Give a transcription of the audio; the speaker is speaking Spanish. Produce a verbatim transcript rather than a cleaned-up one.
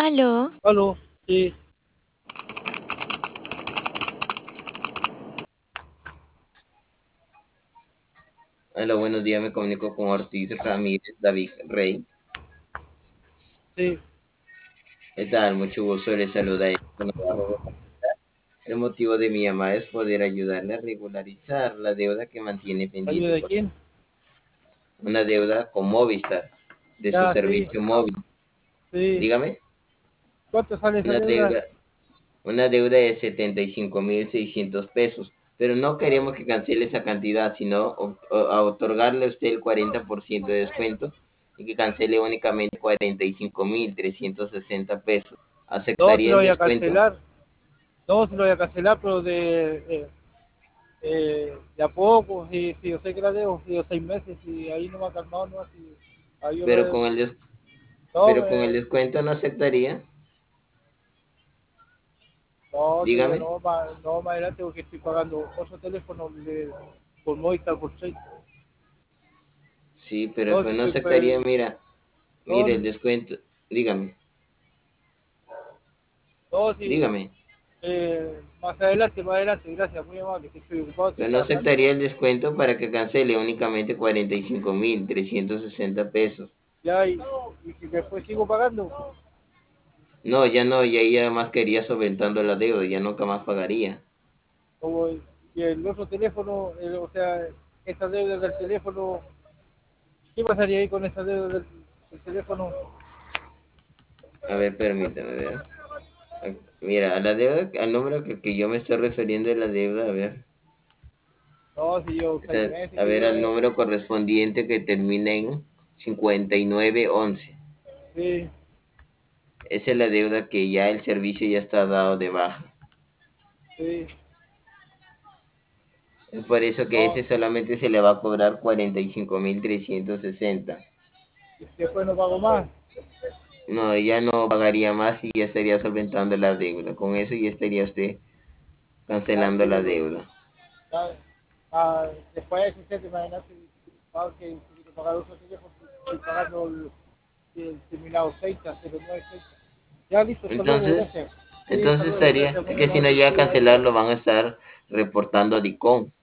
Aló, Aló, sí, Hola, buenos días, me comunico con Ortiz Ramírez David Rey. sí, ¿Qué tal? Mucho gusto, les saluda. El motivo de mi llamada es poder ayudarle a regularizar la deuda que mantiene ¿ayuda pendiente de con quién? una deuda con Movistar de su Ya, sí, servicio móvil. sí. Dígame, ¿Cuánto sale esa una deuda? deuda, una deuda de setenta y cinco mil seiscientos pesos, pero no queremos que cancele esa cantidad, sino o- o- a otorgarle a usted el cuarenta por ciento de descuento y que cancele únicamente cuarenta y cinco mil trescientos sesenta pesos. No, si ¿Aceptaría lo el voy a descuento? cancelar. No, si lo voy a cancelar, pero de, eh, eh, de a poco. Sí, sí, yo sé que la debo, sí, yo seis meses y ahí no me ha calmado, no, así, ahí yo lo Pero he- con el, des- No, pero con el me, descuento no aceptaría. no, te digo, Dígame. no, más, no, más adelante porque estoy pagando otro teléfono de, por Movistar por seis. Sí, pero No, pues si no fue, aceptaría, fue, mira, no, mire el descuento. Dígame, no, sí, dígame. eh, más adelante, más adelante, gracias, muy amable, que estoy ocupado, estoy Pero no trabajando. aceptaría el descuento para que cancele únicamente cuarenta y cinco mil trescientos sesenta pesos. Ya, y, y si después sigo pagando, No, ya no, ya ella más quería solventando la deuda, ya nunca más pagaría. como el, y el otro teléfono, el- o sea, esa deuda del teléfono, ¿qué pasaría ahí con esa deuda del, del teléfono? A ver, permítame, a ver. Ah, mira, a la deuda, al número que, que yo me estoy refiriendo de la deuda, a ver. No, si yo O seis sea, meses a que ver, al debo, número correspondiente que termina en cincuenta y nueve once. sí, Esa es la deuda que ya el servicio ya está dado de baja. sí, Es por eso que no, ese solamente se le va a cobrar cuarenta y cinco mil trescientos sesenta. y después no pago más. No, ya no pagaría más y ya estaría solventando la deuda. Con eso ya estaría usted Ya, cancelando la pero, deuda. ya, ah, después de ese set, imagínate, ah, que si quiero pagar otro teléfono, estoy pagando el, el terminado treinta, cero nueve treinta. Ya, listo, hasta luego, Entonces, gracias. Sí, hasta entonces luego, estaría, gracias, es muy que si no amable, llega a sí, ahí. cancelarlo van a estar reportando a DICOM.